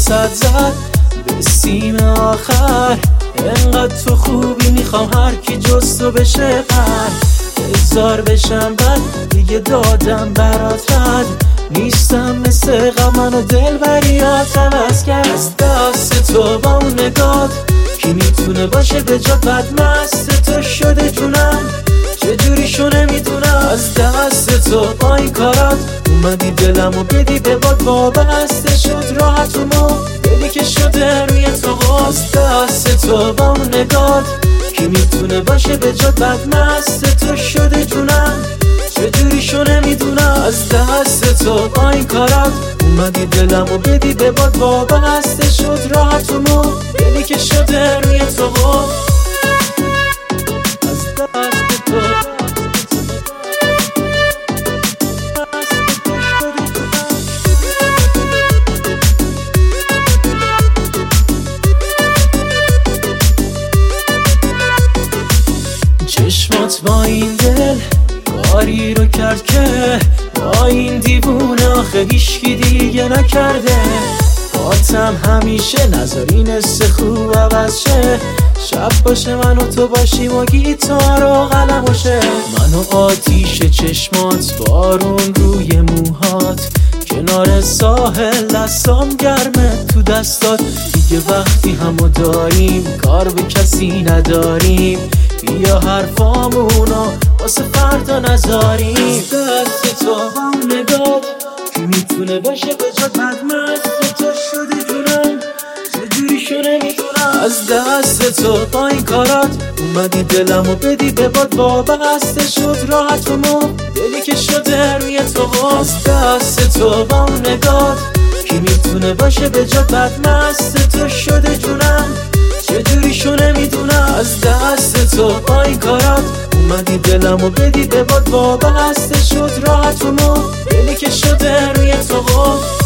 واسد زد به سیم آخر. انقدر تو خوبی میخوام هر کی جز تو بشه پر. بذار بشم بد دیگه دادم برات رد. نیستم مثل غمن و دل بریات عوض کرد. از دست تو با اون نگات کی میتونه باشه به جا بدمست تو شده جونم. چجوری شو نمیدونم. از دست تو با این کارات اومدی دلمو بدی به باد وابسته شد راحتمو دلی که شده روی تو. از دست تو با اون نگات کی میتونه باشه به جا بدمست تو شده جونم. چجوری شو نمیدونم. از دست تو با این کارات اومدی دلمو بدی به باد وابسته شد راحتمو دلی که شده روی تو. از دست تو چشمات با این دل کاری رو کرد که با این دیوونه آخه هیشکی دیگه نکرده. باتم همیشه نذارین خوب عوض شه. شب باشه من و تو باشیم و گیتار و قلم باشه. من و آتیش چشمات بارون روی موهات کنار ساحل دستام گرمه تو دستات. دیگه وقتی همو داریم کار به کسی نداریم. بیا حرفامونو واسه فردا نذاریم. دست تو هم نگات کی میتونه باشه به جا بدمست تو شده جونم. چجوری شو نمیدونم. از دست تو با این کارات اومدی دلمو بدی به باد وابسته شد راحتمو دلی که شده روی تو. از دست تو با اون نگات کی میتونه باشه به جا بدمست تو شده جونم. چجوری شو نمیدونم. از دست تو با این کارات اومدی دلمو بدی به باد وابسته شد راحتمو دلی که شده روی تو.